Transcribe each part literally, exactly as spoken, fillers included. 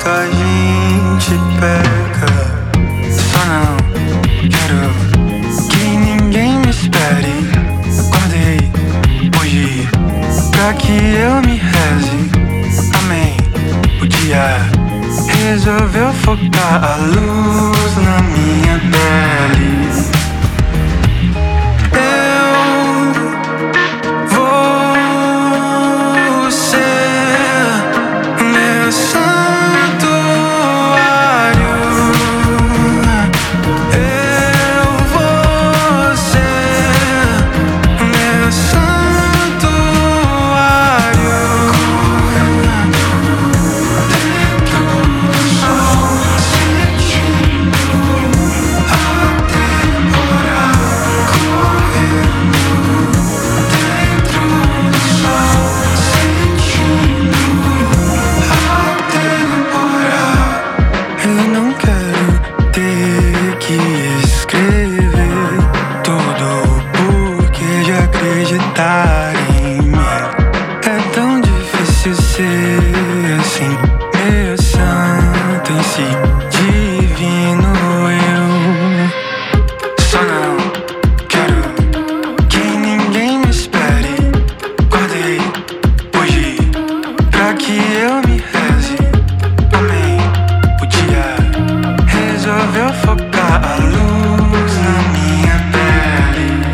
quanto a gente peca. Só não quero que ninguém me espere. Acordei hoje pra que eu me reze. Amém. O dia resolveu focar a luz na minha pele. Acreditar em mim é tão difícil ser assim, meio santo em si, divino eu. Só não quero que ninguém me espere. Acordei hoje pra que eu me reze. Amém. O dia resolveu focar a luz na minha pele.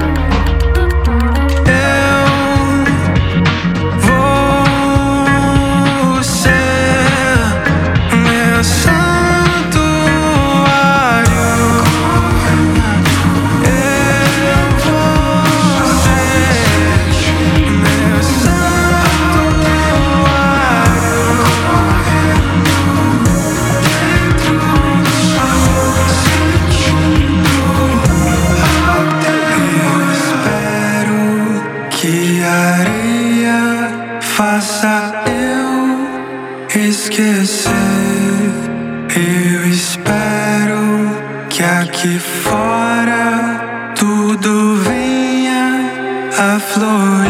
Que a areia faça eu esquecer. Eu espero que aqui fora tudo venha a florescer.